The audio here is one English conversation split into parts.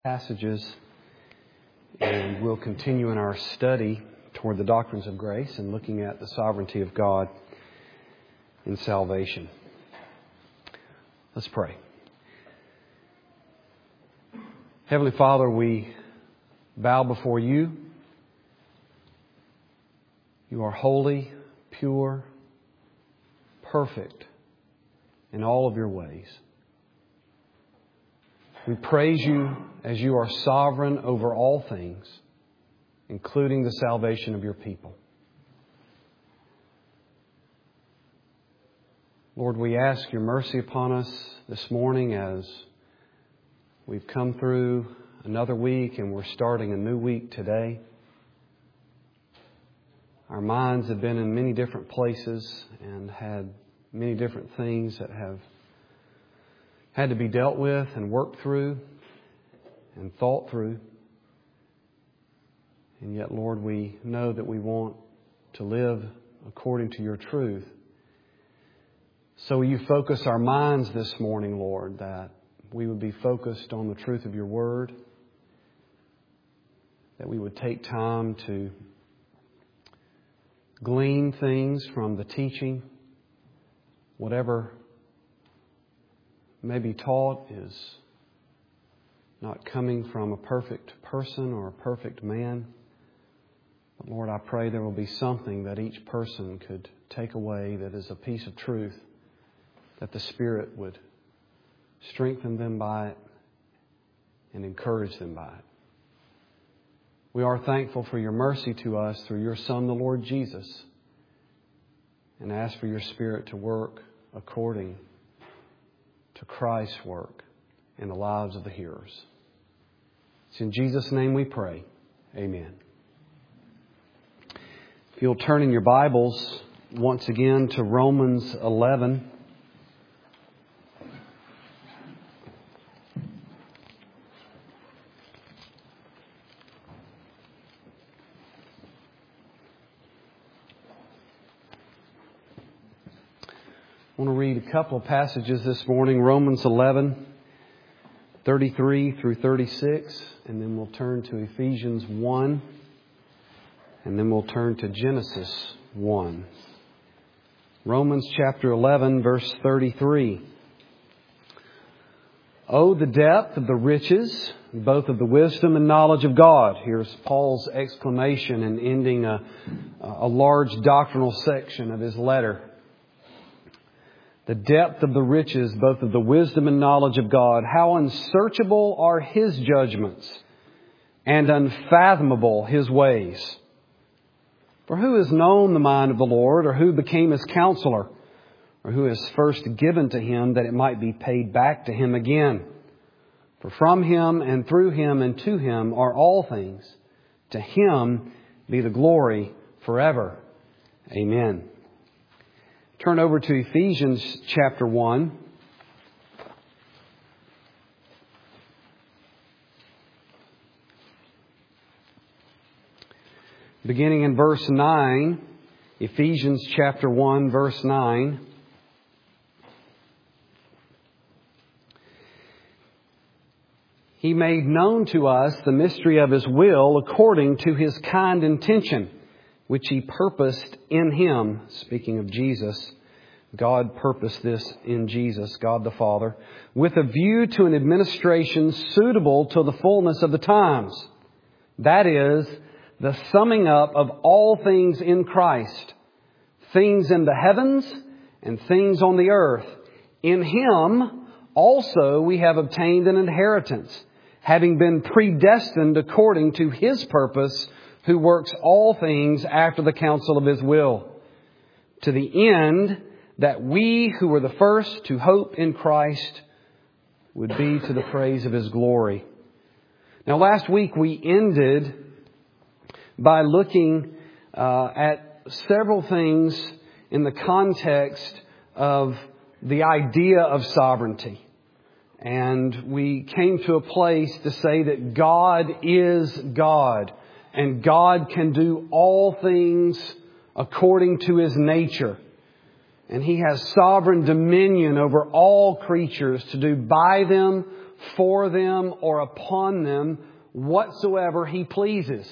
passages, and we'll continue in our study toward the doctrines of grace and looking at the sovereignty of God in salvation. Let's pray. Heavenly Father, we bow before You. You are holy, pure, perfect in all of Your ways. We praise You as You are sovereign over all things, including the salvation of Your people. Lord, we ask Your mercy upon us this morning as we've come through another week and we're starting a new week today. Our minds have been in many different places and had many different things that have had to be dealt with and worked through and thought through. And yet, Lord, we know that we want to live according to Your truth. So will You focus our minds this morning, Lord, that we would be focused on the truth of Your Word, that we would take time to glean things from the teaching, whatever may be taught is not coming from a perfect person or a perfect man. But Lord, I pray there will be something that each person could take away that is a piece of truth, that the Spirit would strengthen them by it and encourage them by it. We are thankful for Your mercy to us through Your Son, the Lord Jesus, and ask for Your Spirit to work according to Christ's work in the lives of the hearers. It's in Jesus' name we pray. Amen. If you'll turn in your Bibles once again to Romans 11. I want to read a couple of passages this morning. Romans 11, 33 through 36. And then we'll turn to Ephesians 1. And then we'll turn to Genesis 1. Romans chapter 11, verse 33. Oh, the depth of the riches, both of the wisdom and knowledge of God. Here's Paul's exclamation and ending a large doctrinal section of his letter. The depth of the riches, both of the wisdom and knowledge of God. How unsearchable are His judgments and unfathomable His ways. For who has known the mind of the Lord, or who became His counselor, or who is first given to Him that it might be paid back to Him again? For from Him and through Him and to Him are all things. To Him be the glory forever. Amen. Turn over to Ephesians chapter 1. Beginning in verse 9, Ephesians chapter 1, verse 9. He made known to us the mystery of His will according to His kind intention, which He purposed in Him. Speaking of Jesus, God purposed this in Jesus, God the Father, with a view to an administration suitable to the fullness of the times. That is, the summing up of all things in Christ, things in the heavens and things on the earth. In Him also we have obtained an inheritance, having been predestined according to His purpose, who works all things after the counsel of His will, to the end that we who were the first to hope in Christ would be to the praise of His glory. Now, last week we ended by looking at several things in the context of the idea of sovereignty. And we came to a place to say that God is God. And God can do all things according to His nature. And He has sovereign dominion over all creatures to do by them, for them or upon them whatsoever He pleases.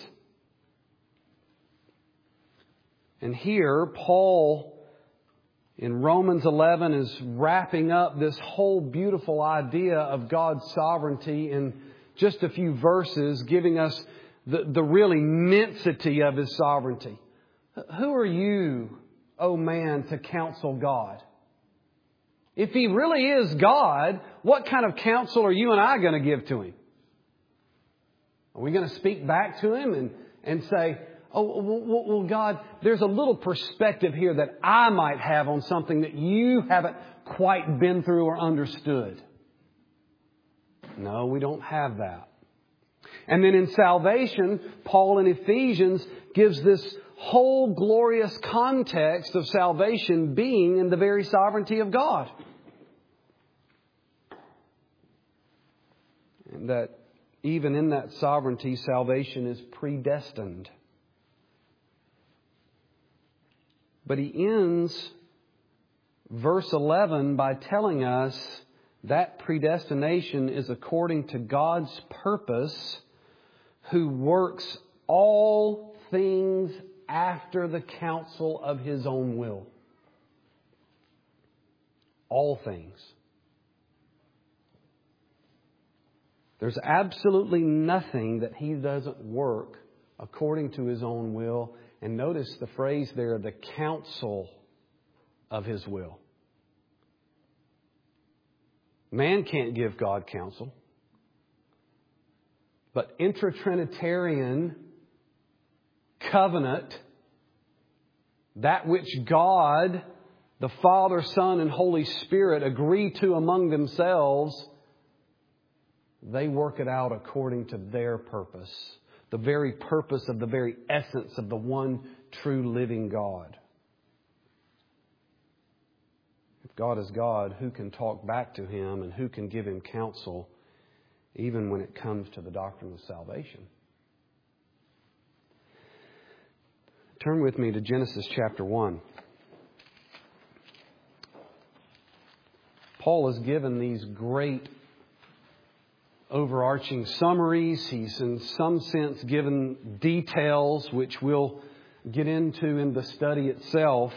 And here, Paul in Romans 11 is wrapping up this whole beautiful idea of God's sovereignty in just a few verses, giving us the real immensity of His sovereignty. Who are you, O man, to counsel God? If He really is God, what kind of counsel are you and I going to give to Him? Are we going to speak back to Him and say, oh, well, God, there's a little perspective here that I might have on something that you haven't quite been through or understood? No, we don't have that. And then in salvation, Paul in Ephesians gives this whole glorious context of salvation being in the very sovereignty of God. And that even in that sovereignty, salvation is predestined. But he ends verse 11 by telling us that predestination is according to God's purpose, who works all things after the counsel of His own will. All things. There's absolutely nothing that He doesn't work according to His own will. And notice the phrase there, the counsel of His will. Man can't give God counsel. But intra-Trinitarian covenant, that which God, the Father, Son, and Holy Spirit agree to among themselves, they work it out according to their purpose. The very purpose of the very essence of the one true living God. If God is God, who can talk back to Him and who can give Him counsel, even when it comes to the doctrine of salvation? Turn with me to Genesis chapter 1. Paul has given these great overarching summaries. He's in some sense given details which we'll get into in the study itself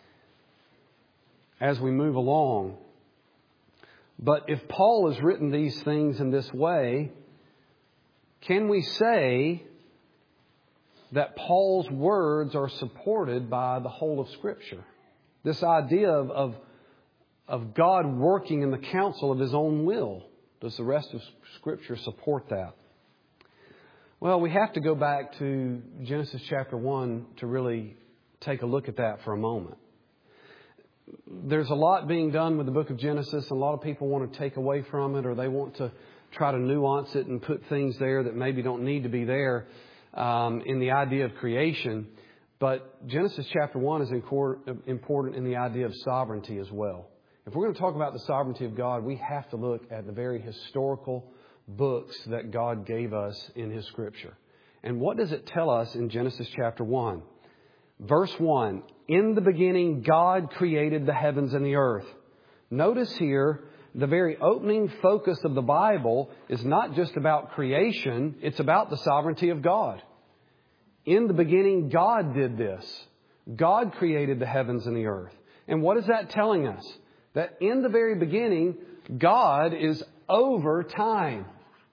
as we move along. But if Paul has written these things in this way, can we say that Paul's words are supported by the whole of Scripture? This idea of God working in the counsel of His own will. Does the rest of Scripture support that? Well, we have to go back to Genesis chapter 1 to really take a look at that for a moment. There's a lot being done with the book of Genesis, and a lot of people want to take away from it, or they want to try to nuance it and put things there that maybe don't need to be there in the idea of creation. But Genesis chapter 1 is important in the idea of sovereignty as well. If we're going to talk about the sovereignty of God, we have to look at the very historical books that God gave us in His Scripture. And what does it tell us in Genesis chapter 1? Verse 1, in the beginning God created the heavens and the earth. Notice here, the very opening focus of the Bible is not just about creation, it's about the sovereignty of God. In the beginning God did this. God created the heavens and the earth. And what is that telling us? That in the very beginning, God is over time.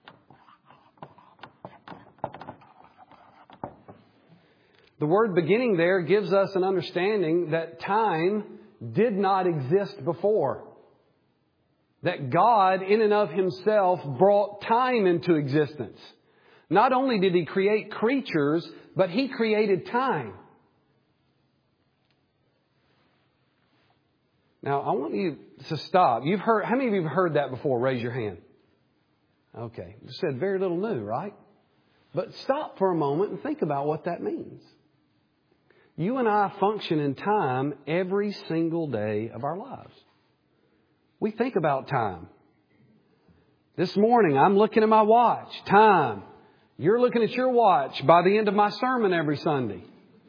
The word beginning there gives us an understanding that time did not exist before. That God, in and of Himself, brought time into existence. Not only did He create creatures, but He created time. Now, I want you to stop. How many of you have heard that before? Raise your hand. Okay. You said very little new, right? But stop for a moment and think about what that means. You and I function in time every single day of our lives. We think about time. This morning, I'm looking at my watch. Time. You're looking at your watch by the end of my sermon every Sunday.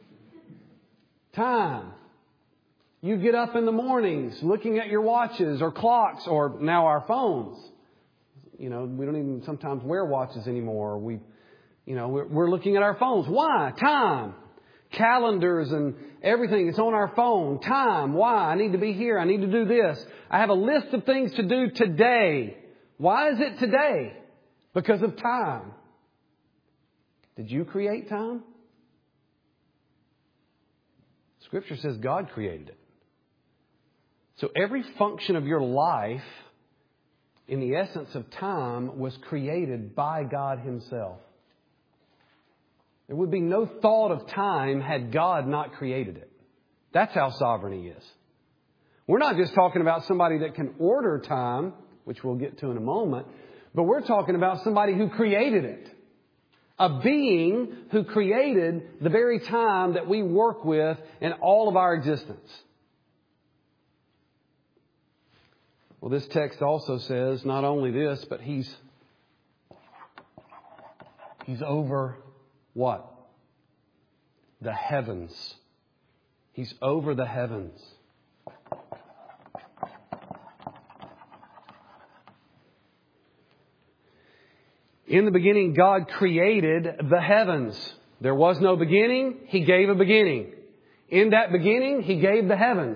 Time. You get up in the mornings looking at your watches or clocks or now our phones. we don't even sometimes wear watches anymore. We're looking at our phones. Why? Time. Calendars and everything. It's on our phone. Time. Why? I need to be here. I need to do this. I have a list of things to do today. Why is it today? Because of time. Did you create time? Scripture says God created it. So every function of your life, in the essence of time, was created by God Himself. There would be no thought of time had God not created it. That's how sovereign He is. We're not just talking about somebody that can order time, which we'll get to in a moment, but we're talking about somebody who created it. A being who created the very time that we work with in all of our existence. Well, this text also says not only this, but He's over what? The heavens. He's over the heavens. In the beginning, God created the heavens. There was no beginning. He gave a beginning. In that beginning, He gave the heavens.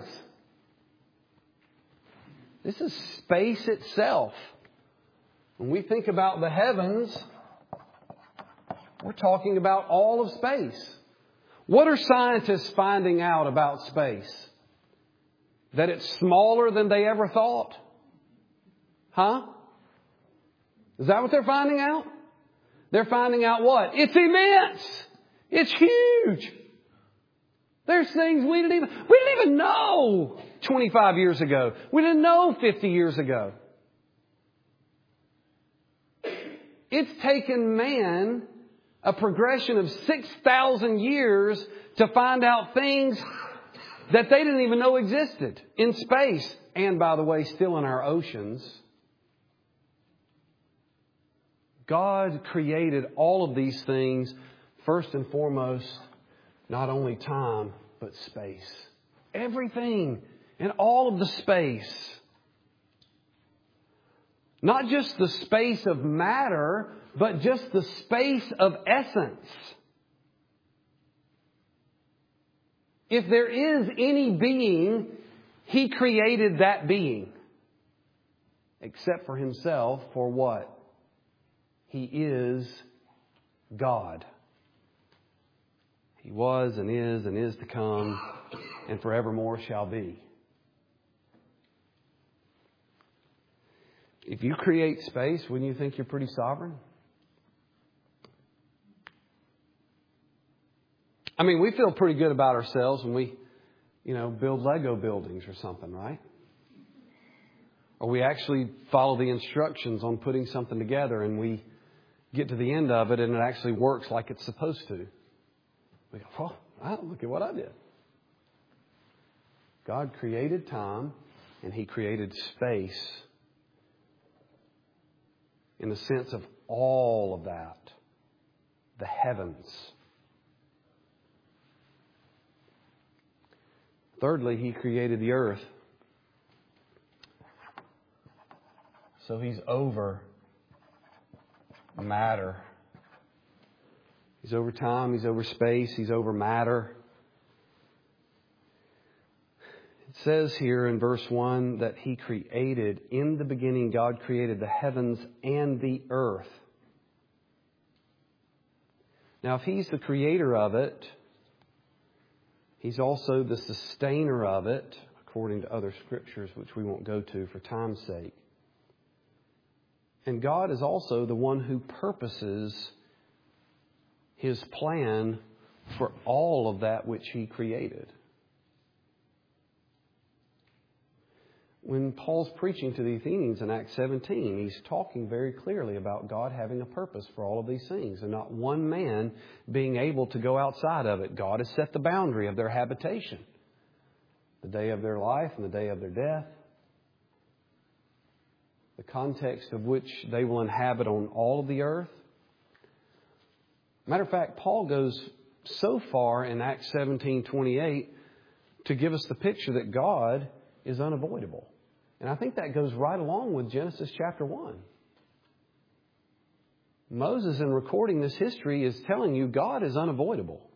This is space itself. When we think about the heavens, we're talking about all of space. What are scientists finding out about space? That it's smaller than they ever thought? Huh? Is that what they're finding out? They're finding out what? It's immense. It's huge. There's things we didn't even know 25 years ago. We didn't know 50 years ago. It's taken man a progression of 6,000 years to find out things that they didn't even know existed in space. And by the way, still in our oceans. God created all of these things, first and foremost, not only time, but space. Everything and all of the space. Not just the space of matter, but just the space of essence. If there is any being, He created that being. Except for Himself, for what? He is God. He was and is to come, and forevermore shall be. If you create space, wouldn't you think you're pretty sovereign? I mean, we feel pretty good about ourselves when we, build Lego buildings or something, right? Or we actually follow the instructions on putting something together and we get to the end of it and it actually works like it's supposed to. We go, look at what I did. God created time and He created space in the sense of all of that. The heavens. Thirdly, He created the earth. So He's over matter. He's over time, He's over space, He's over matter. It says here in verse 1 that He created, in the beginning God created the heavens and the earth. Now if He's the creator of it, He's also the sustainer of it, according to other scriptures, which we won't go to for time's sake. And God is also the one who purposes His plan for all of that which He created. When Paul's preaching to the Athenians in Acts 17, he's talking very clearly about God having a purpose for all of these things and not one man being able to go outside of it. God has set the boundary of their habitation, the day of their life and the day of their death, the context of which they will inhabit on all of the earth. Matter of fact, Paul goes so far in Acts 17:28 to give us the picture that God is unavoidable. And I think that goes right along with Genesis chapter 1. Moses, in recording this history, is telling you God is unavoidable.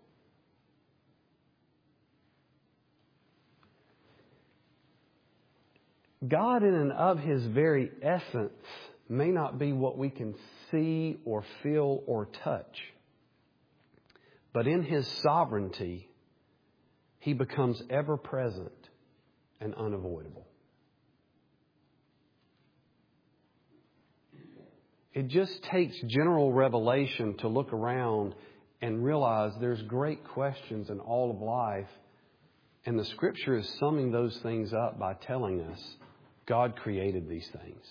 God, in and of His very essence, may not be what we can see or feel or touch. But in His sovereignty, He becomes ever present and unavoidable. It just takes general revelation to look around and realize there's great questions in all of life. And the Scripture is summing those things up by telling us God created these things.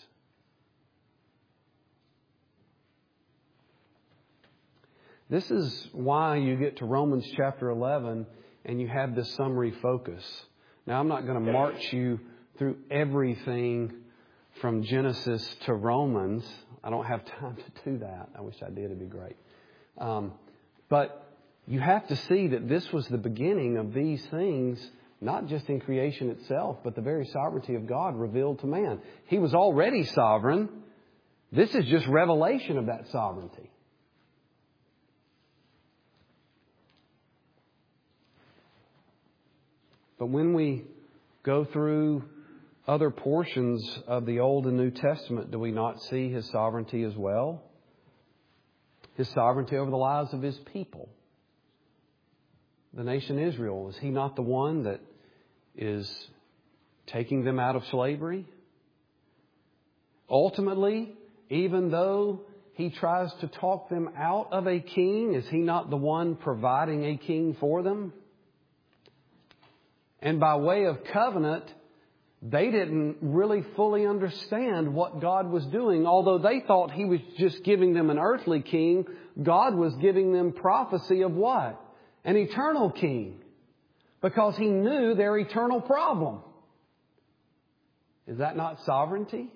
This is why you get to Romans chapter 11 and you have this summary focus. Now, I'm not going to march you through everything from Genesis to Romans. I don't have time to do that. I wish I did. It'd be great. But you have to see that this was the beginning of these things, not just in creation itself, but the very sovereignty of God revealed to man. He was already sovereign. This is just revelation of that sovereignty. But when we go through other portions of the Old and New Testament, do we not see His sovereignty as well? His sovereignty over the lives of His people. The nation Israel, is He not the one that is taking them out of slavery? Ultimately, even though He tries to talk them out of a king, is He not the one providing a king for them? And by way of covenant, they didn't really fully understand what God was doing. Although they thought He was just giving them an earthly king, God was giving them prophecy of what? An eternal king. Because He knew their eternal problem. Is that not sovereignty?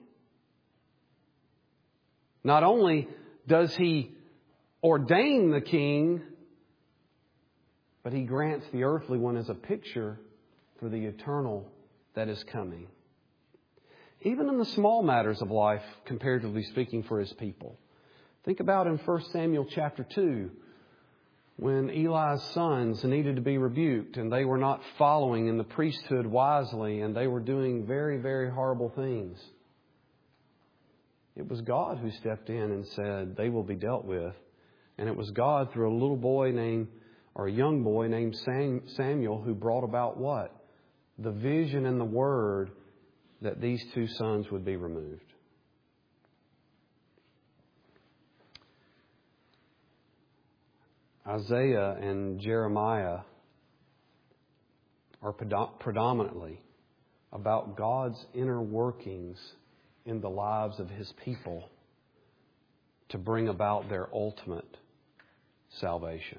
Not only does He ordain the king, but He grants the earthly one as a picture for the eternal that is coming. Even in the small matters of life, comparatively speaking, for His people. Think about in 1 Samuel chapter 2, when Eli's sons needed to be rebuked and they were not following in the priesthood wisely and they were doing very, very horrible things. It was God who stepped in and said, they will be dealt with. And it was God through a young boy named Samuel who brought about what? The vision and the word that these two sons would be removed. Isaiah and Jeremiah are predominantly about God's inner workings in the lives of His people to bring about their ultimate salvation.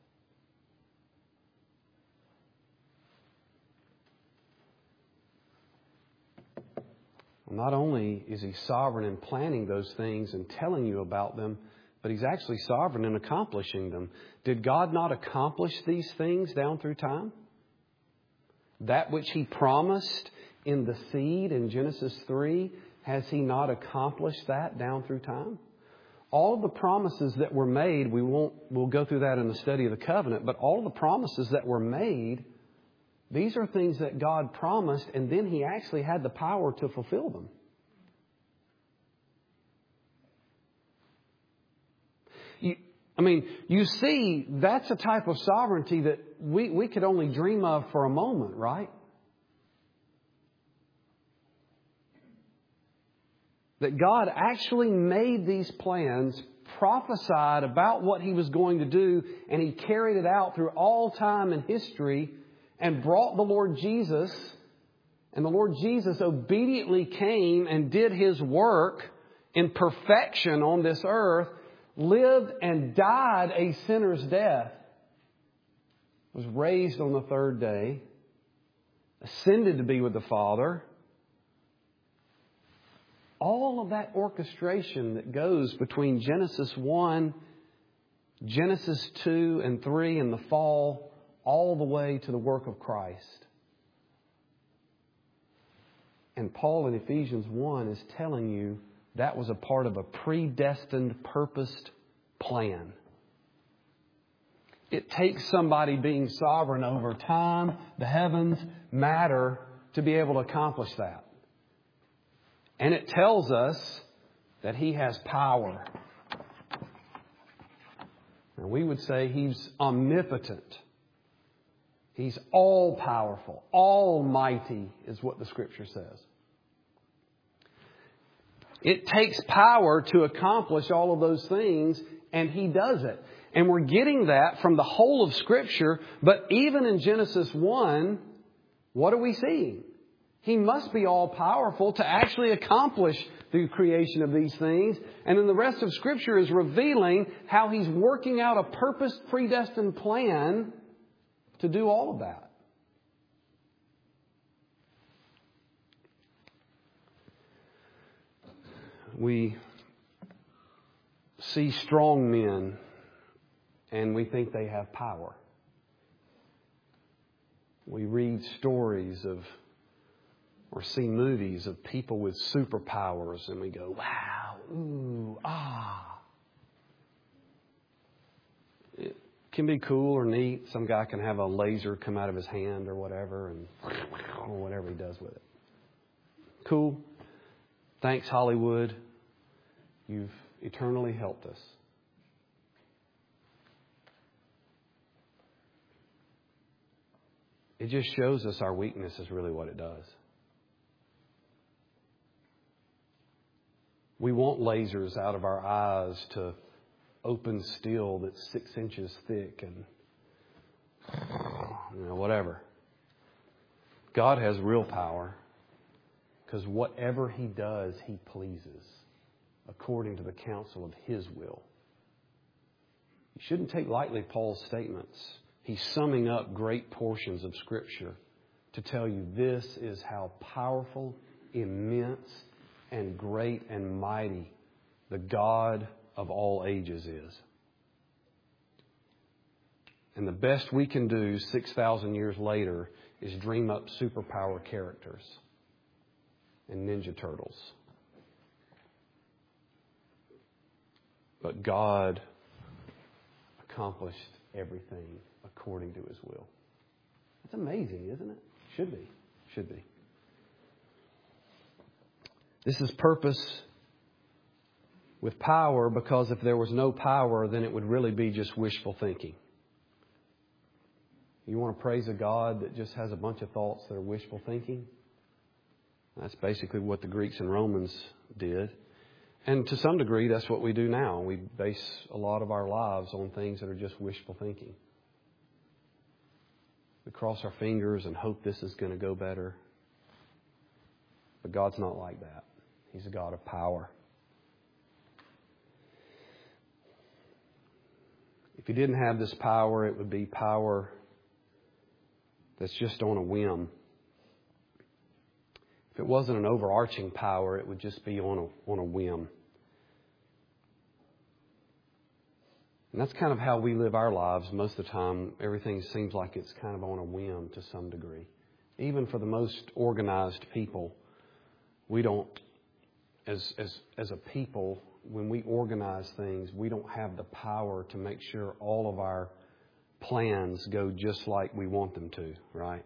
Not only is He sovereign in planning those things and telling you about them, but He's actually sovereign in accomplishing them. Did God not accomplish these things down through time? That which He promised in the seed in Genesis 3, has He not accomplished that down through time? All of the promises that were made, we'll go through that in the study of the covenant, but all of the promises that were made, these are things that God promised, and then He actually had the power to fulfill them. You see, that's a type of sovereignty that we could only dream of for a moment, right? That God actually made these plans, prophesied about what He was going to do, and He carried it out through all time and history, and brought the Lord Jesus, and the Lord Jesus obediently came and did His work in perfection on this earth, lived and died a sinner's death, was raised on the third day, ascended to be with the Father. All of that orchestration that goes between Genesis 1, Genesis 2 and 3 and the fall, all the way to the work of Christ. And Paul in Ephesians 1 is telling you that was a part of a predestined, purposed plan. It takes somebody being sovereign over time, the heavens, matter, to be able to accomplish that. And it tells us that He has power. And we would say He's omnipotent. He's all-powerful. Almighty is what the Scripture says. It takes power to accomplish all of those things, and He does it. And we're getting that from the whole of Scripture. But even in Genesis 1, what are we seeing? He must be all-powerful to actually accomplish the creation of these things. And then the rest of Scripture is revealing how He's working out a purposed, predestined plan to do all of that. We see strong men and we think they have power. We read stories of or see movies of people with superpowers and we go, wow, ooh, ah. It can be cool or neat. Some guy can have a laser come out of his hand or whatever, and or whatever he does with it. Cool. Thanks, Hollywood. You've eternally helped us. It just shows us our weakness is really what it does. We want lasers out of our eyes to open steel that's 6 inches thick and whatever. God has real power because whatever He does, He pleases according to the counsel of His will. You shouldn't take lightly Paul's statements. He's summing up great portions of Scripture to tell you this is how powerful, immense, and great and mighty the God of all ages is. And the best we can do 6,000 years later is dream up superpower characters and Ninja Turtles. But God accomplished everything according to His will. It's amazing, isn't it? Should be. Should be. This is purpose with power, because if there was no power, then it would really be just wishful thinking. You want to praise a God that just has a bunch of thoughts that are wishful thinking? That's basically what the Greeks and Romans did. And to some degree, that's what we do now. We base a lot of our lives on things that are just wishful thinking. We cross our fingers and hope this is going to go better. But God's not like that. He's a God of power. If He didn't have this power, it would be power that's just on a whim. If it wasn't an overarching power, it would just be on a whim. And that's kind of how we live our lives most of the time. Everything seems like it's kind of on a whim to some degree. Even for the most organized people, we don't, as a people, when we organize things, we don't have the power to make sure all of our plans go just like we want them to, right?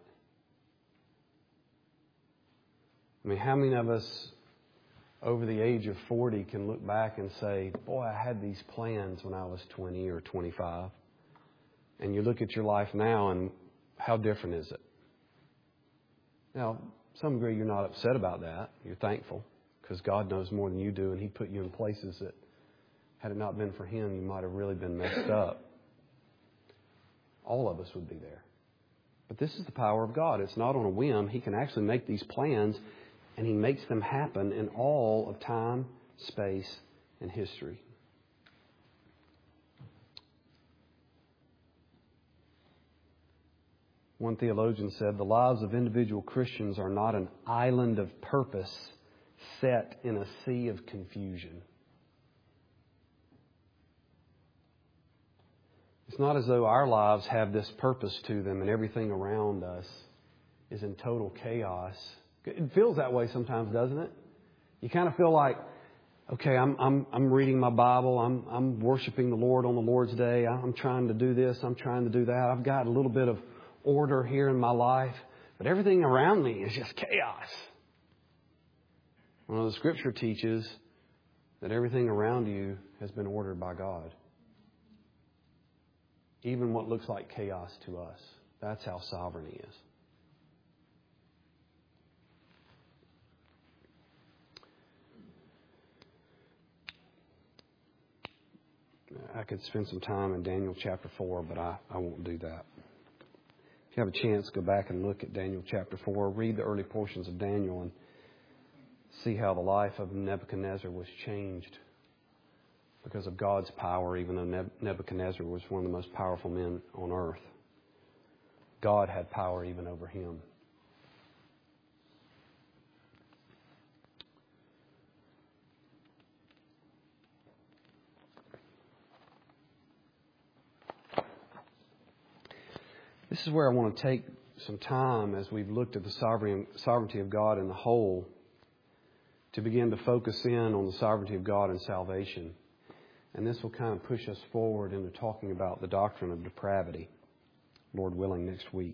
I mean, how many of us over the age of 40 can look back and say, boy, I had these plans when I was 20 or 25. And you look at your life now and how different is it? Now, to some degree, you're not upset about that. You're thankful because God knows more than you do, and He put you in places that, had it not been for Him, you might have really been messed up. All of us would be there. But this is the power of God. It's not on a whim. He can actually make these plans, and He makes them happen in all of time, space, and history. One theologian said, the lives of individual Christians are not an island of purpose set in a sea of confusion. It's not as though our lives have this purpose to them and everything around us is in total chaos. It feels that way sometimes, doesn't it? You kind of feel like, okay, I'm reading my Bible. I'm worshiping the Lord on the Lord's Day. I'm trying to do this. I'm trying to do that. I've got a little bit of order here in my life, but everything around me is just chaos. Well, the Scripture teaches that everything around you has been ordered by God. Even what looks like chaos to us. That's how sovereign He is. I could spend some time in Daniel chapter 4, but I won't do that. If you have a chance, go back and look at Daniel chapter 4. Read the early portions of Daniel and see how the life of Nebuchadnezzar was changed because of God's power, even though Nebuchadnezzar was one of the most powerful men on earth. God had power even over him. This is where I want to take some time as we've looked at the sovereignty of God in the whole to begin to focus in on the sovereignty of God and salvation. And this will kind of push us forward into talking about the doctrine of depravity, Lord willing, next week.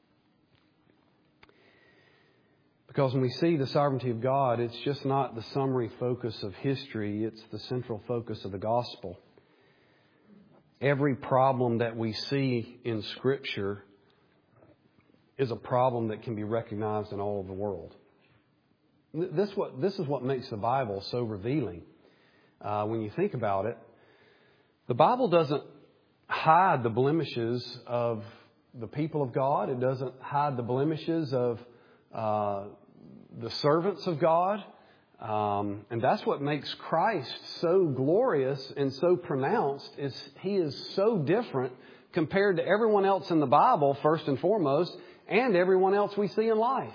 Because when we see the sovereignty of God, it's just not the summary focus of history, it's the central focus of the gospel. Every problem that we see in Scripture is a problem that can be recognized in all of the world. This is what makes the Bible so revealing. When you think about it, the Bible doesn't hide the blemishes of the people of God. It doesn't hide the blemishes of the servants of God. And that's what makes Christ so glorious and so pronounced, is He is so different compared to everyone else in the Bible, first and foremost, and everyone else we see in life.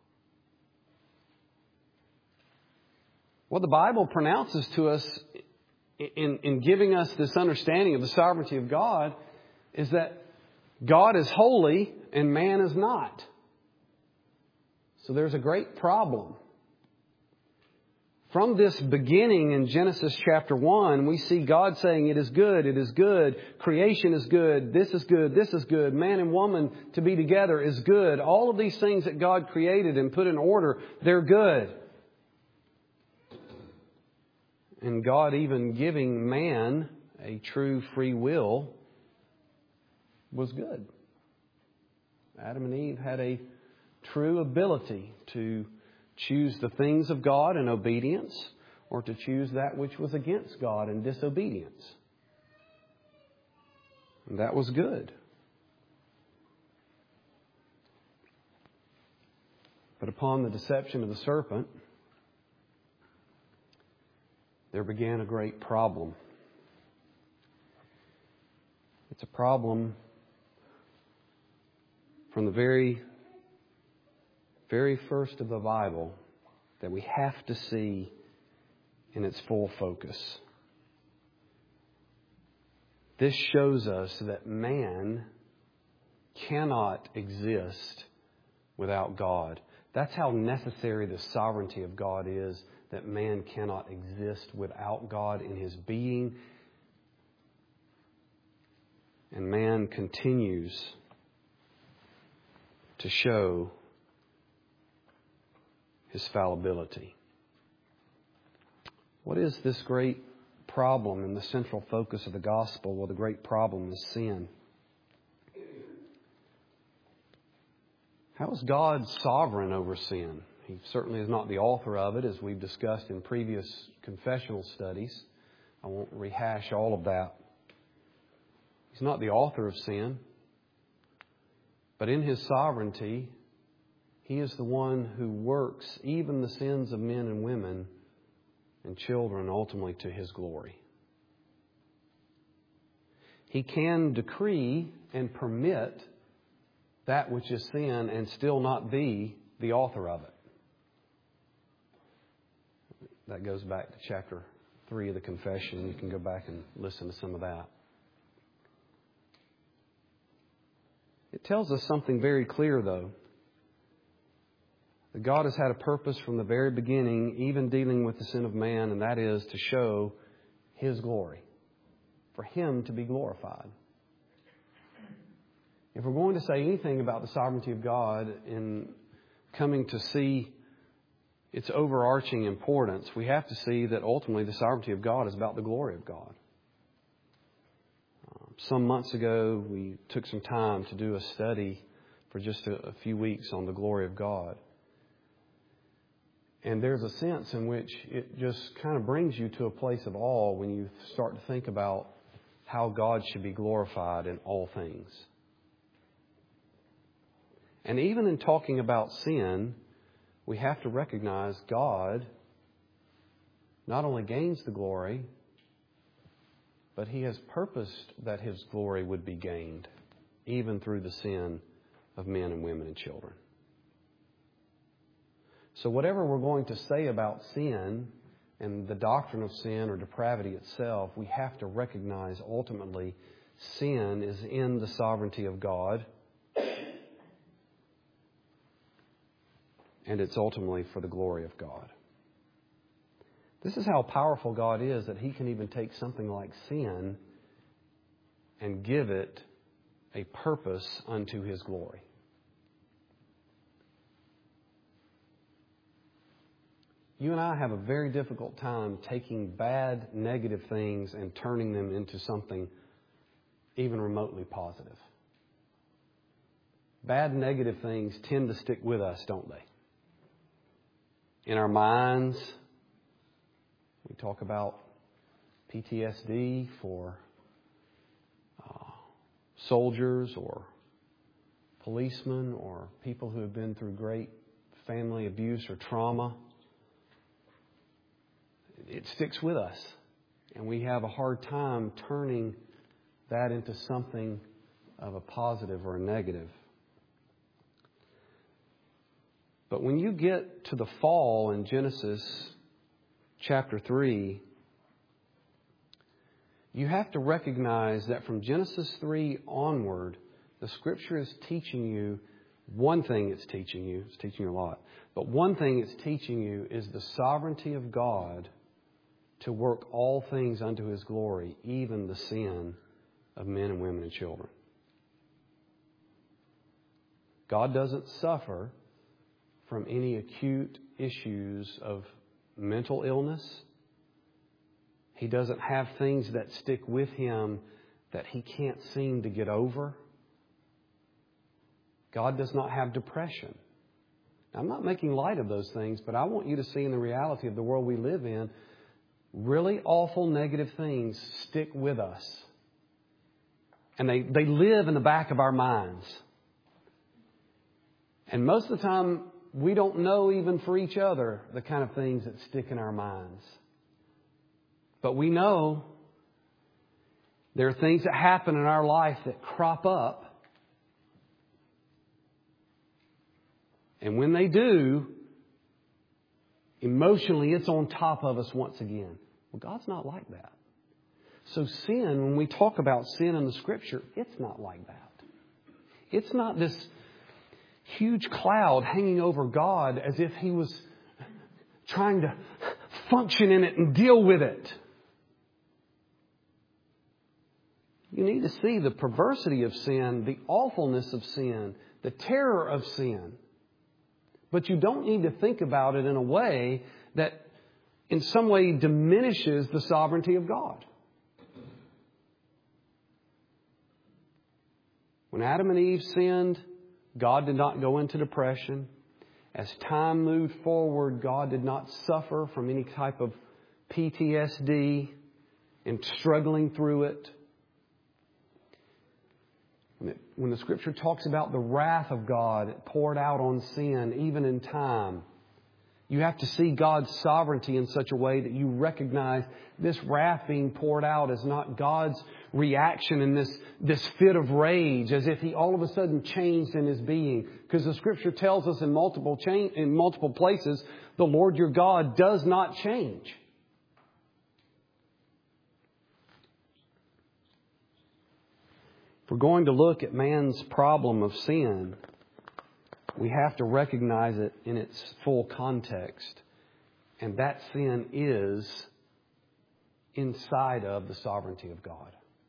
What the Bible pronounces to us in giving us this understanding of the sovereignty of God is that God is holy and man is not. So there's a great problem. From this beginning in Genesis chapter 1, we see God saying it is good, creation is good, this is good, man and woman to be together is good. All of these things that God created and put in order, they're good. And God even giving man a true free will was good. Adam and Eve had a true ability to choose the things of God in obedience or to choose that which was against God in disobedience. And that was good. But upon the deception of the serpent, there began a great problem. It's a problem from the very first of the Bible that we have to see in its full focus. This shows us that man cannot exist without God. That's how necessary the sovereignty of God is, that man cannot exist without God in his being. And man continues to show His fallibility. What is this great problem and the central focus of the gospel? Well, the great problem is sin. How is God sovereign over sin? He certainly is not the author of it, as we've discussed in previous confessional studies. I won't rehash all of that. He's not the author of sin. But in His sovereignty, He is the one who works even the sins of men and women and children ultimately to His glory. He can decree and permit that which is sin and still not be the author of it. That goes back to chapter 3 of the confession. You can go back and listen to some of that. It tells us something very clear, though. that God has had a purpose from the very beginning, even dealing with the sin of man, and that is to show His glory, for Him to be glorified. If we're going to say anything about the sovereignty of God in coming to see its overarching importance, we have to see that ultimately the sovereignty of God is about the glory of God. Some months ago, we took some time to do a study for just a few weeks on the glory of God. And there's a sense in which it just kind of brings you to a place of awe when you start to think about how God should be glorified in all things. And even in talking about sin, we have to recognize God not only gains the glory, but He has purposed that His glory would be gained, even through the sin of men and women and children. So whatever we're going to say about sin and the doctrine of sin or depravity itself, we have to recognize ultimately sin is in the sovereignty of God, and it's ultimately for the glory of God. This is how powerful God is, that He can even take something like sin and give it a purpose unto His glory. You and I have a very difficult time taking bad, negative things and turning them into something even remotely positive. Bad, negative things tend to stick with us, don't they? In our minds, we talk about PTSD for soldiers or policemen or people who have been through great family abuse or trauma. It sticks with us, and we have a hard time turning that into something of a positive or a negative. But when you get to the fall in Genesis chapter 3, you have to recognize that from Genesis 3 onward, the Scripture is teaching you one thing. It's teaching you a lot, but one thing it's teaching you is the sovereignty of God to work all things unto His glory, even the sin of men and women and children. God doesn't suffer from any acute issues of mental illness. He doesn't have things that stick with Him that He can't seem to get over. God does not have depression. Now, I'm not making light of those things, but I want you to see in the reality of the world we live in, really awful negative things stick with us. And they live in the back of our minds. And most of the time, we don't know even for each other the kind of things that stick in our minds. But we know there are things that happen in our life that crop up. And when they do, emotionally, it's on top of us once again. Well, God's not like that. So sin, when we talk about sin in the Scripture, it's not like that. It's not this huge cloud hanging over God as if He was trying to function in it and deal with it. You need to see the perversity of sin, the awfulness of sin, the terror of sin. But you don't need to think about it in a way that in some way diminishes the sovereignty of God. When Adam and Eve sinned, God did not go into depression. As time moved forward, God did not suffer from any type of PTSD and struggling through it. When the Scripture talks about the wrath of God poured out on sin, even in time, you have to see God's sovereignty in such a way that you recognize this wrath being poured out is not God's reaction in this fit of rage, as if He all of a sudden changed in His being. Because the Scripture tells us in multiple places, the Lord your God does not change. If we're going to look at man's problem of sin, we have to recognize it in its full context. And that sin is inside of the sovereignty of God.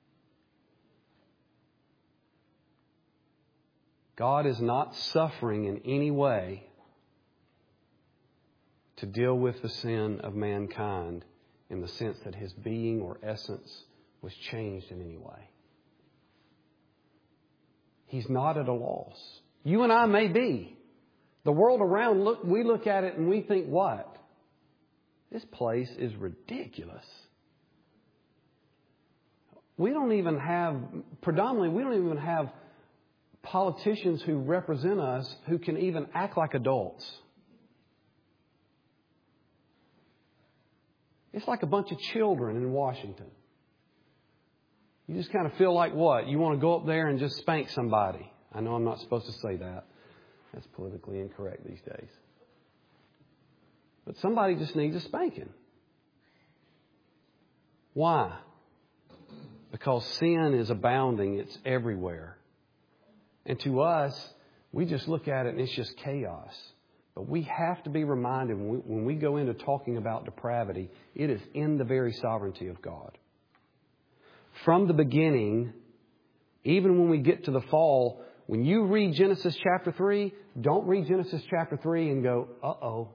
God is not suffering in any way to deal with the sin of mankind in the sense that His being or essence was changed in any way. He's not at a loss. You and I may be. The world around, we look at it and we think, what? This place is ridiculous. We don't even have politicians who represent us who can even act like adults. It's like a bunch of children in Washington. You just kind of feel like what? You want to go up there and just spank somebody. I know I'm not supposed to say that. That's politically incorrect these days. But somebody just needs a spanking. Why? Because sin is abounding. It's everywhere. And to us, we just look at it and it's just chaos. But we have to be reminded when we go into talking about depravity, it is in the very sovereignty of God. From the beginning, even when we get to the fall, when you read Genesis chapter 3, don't read Genesis chapter 3 and go, uh-oh.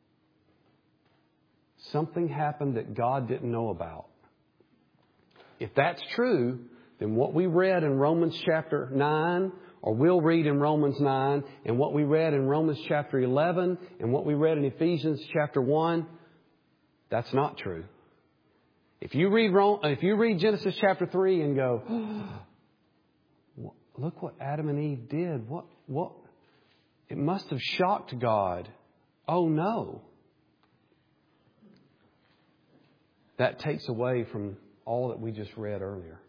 Something happened that God didn't know about. If that's true, then what we read in Romans chapter 9, or we'll read in Romans 9, and what we read in Romans chapter 11, and what we read in Ephesians chapter 1, that's not true. If you read Genesis chapter 3 and go, oh, look what Adam and Eve did. What? It must have shocked God. Oh no. That takes away from all that we just read earlier.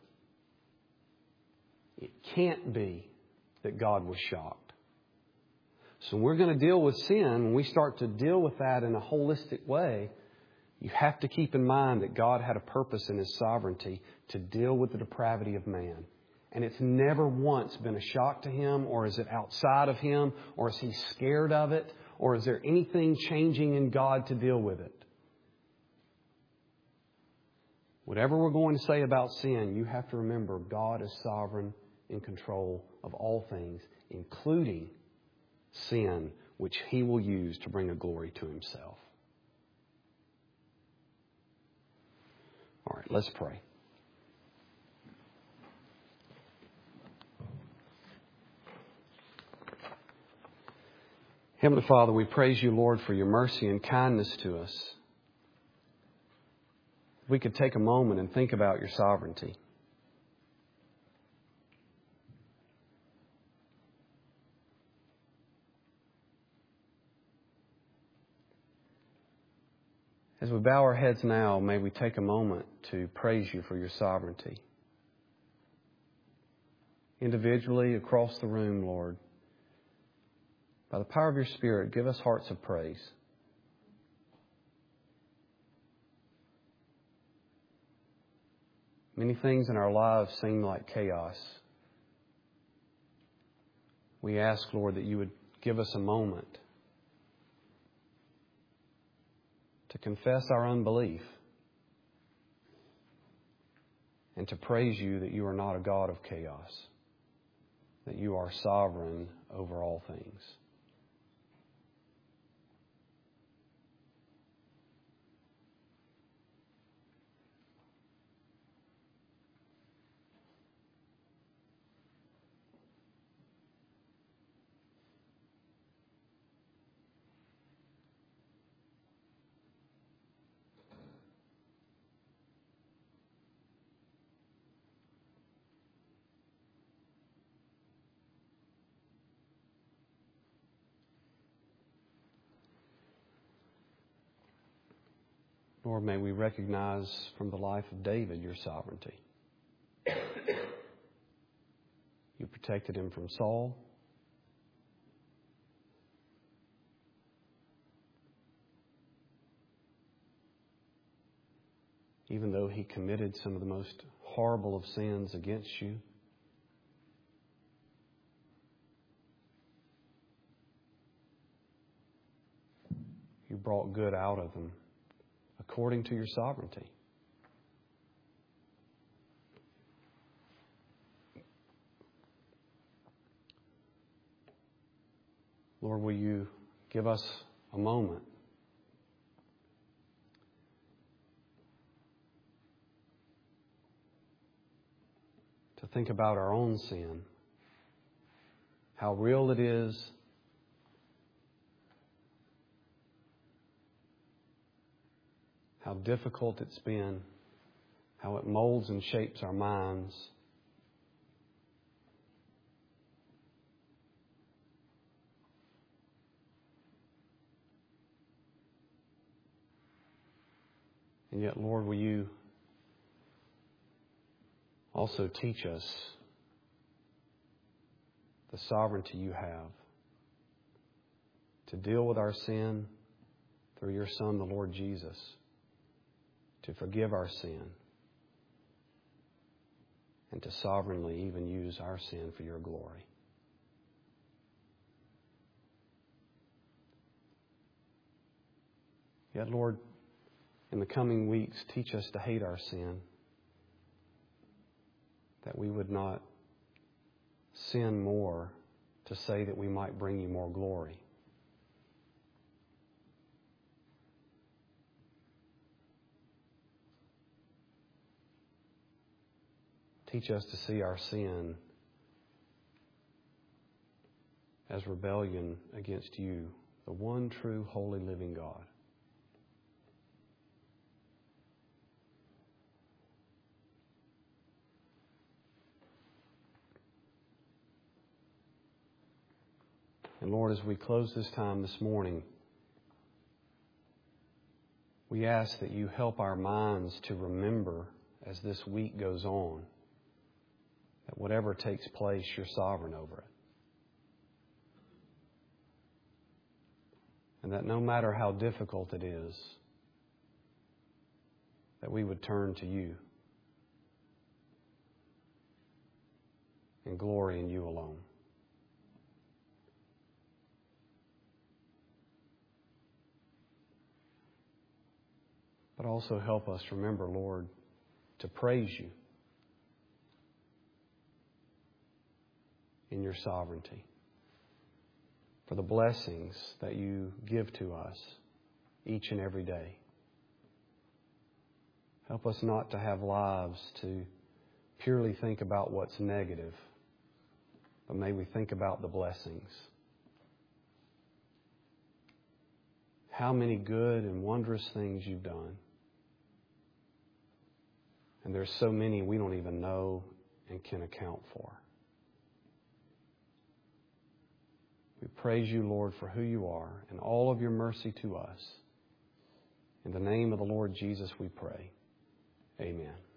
It can't be that God was shocked. So we're going to deal with sin. When we start to deal with that in a holistic way, you have to keep in mind that God had a purpose in His sovereignty to deal with the depravity of man. And it's never once been a shock to Him, or is it outside of Him, or is He scared of it, or is there anything changing in God to deal with it? Whatever we're going to say about sin, you have to remember God is sovereign in control of all things, including sin, which He will use to bring a glory to Himself. All right, let's pray. Heavenly Father, we praise You, Lord, for Your mercy and kindness to us. We could take a moment and think about Your sovereignty. As we bow our heads now, may we take a moment to praise You for Your sovereignty. Individually, across the room, Lord, by the power of Your Spirit, give us hearts of praise. Many things in our lives seem like chaos. We ask, Lord, that You would give us a moment to confess our unbelief and to praise You that You are not a God of chaos, that You are sovereign over all things. Lord, may we recognize from the life of David Your sovereignty. You protected him from Saul. Even though he committed some of the most horrible of sins against You. You brought good out of them according to your sovereignty. Lord, will you give us a moment to think about our own sin, how real it is, how difficult it's been, how it molds and shapes our minds. And yet, Lord, will you also teach us the sovereignty you have to deal with our sin through your Son, the Lord Jesus, to forgive our sin, and to sovereignly even use our sin for your glory. Yet, Lord, in the coming weeks, teach us to hate our sin, that we would not sin more to say that we might bring you more glory. Teach us to see our sin as rebellion against you, the one true, holy, living God. And Lord, as we close this time this morning, we ask that you help our minds to remember as this week goes on that whatever takes place, you're sovereign over it. And that no matter how difficult it is, that we would turn to you and glory in you alone. But also help us remember, Lord, to praise you in your sovereignty for the blessings that you give to us each and every day. Help us not to have lives to purely think about what's negative, but may we think about the blessings. How many good and wondrous things you've done. And there's so many we don't even know and can account for. We praise you, Lord, for who you are and all of your mercy to us. In the name of the Lord Jesus we pray. Amen.